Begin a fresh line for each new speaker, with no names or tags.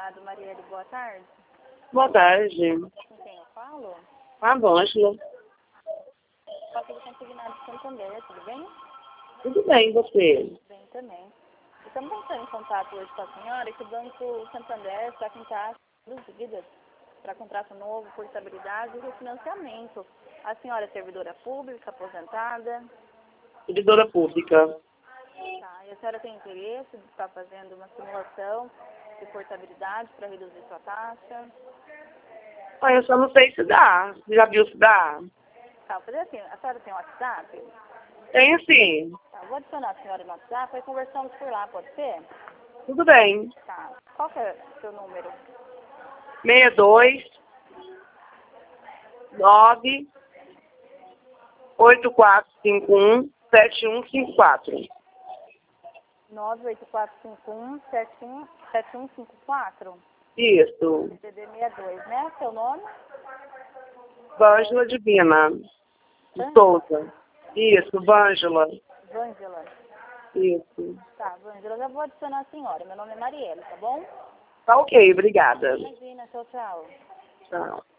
Consulado Marielle, boa tarde.
Boa tarde.
Com quem eu falo?
A Ângela.
Posso do consignado de Santander, tudo bem?
Tudo bem, você?
Bem também. Estamos entrando em contato hoje com a senhora que o Banco Santander está com taxas reduzidas para contrato novo, por estabilidade e refinanciamento. A senhora é servidora pública, aposentada?
Servidora pública.
Tá. E a senhora tem interesse de estar fazendo uma simulação de portabilidade para reduzir sua taxa?
Ah, eu só não sei se dá. Já viu se dá?
Tá, vou fazer assim, a senhora tem WhatsApp?
Tenho sim.
Tá, vou adicionar a senhora no WhatsApp e conversamos por lá, pode ser?
Tudo bem.
Tá. Qual que é o seu número?
62 9 8451 7154.
98451-7154?
Isso.
DDD 62, né? Seu nome?
Vângela Divina. De Souza. Isso, Vângela.
Vângela.
Isso.
Tá, Vângela, já vou adicionar a senhora. Meu nome é Marielle, tá bom?
Tá ok, obrigada.
Imagina, tchau, tchau.
Tchau.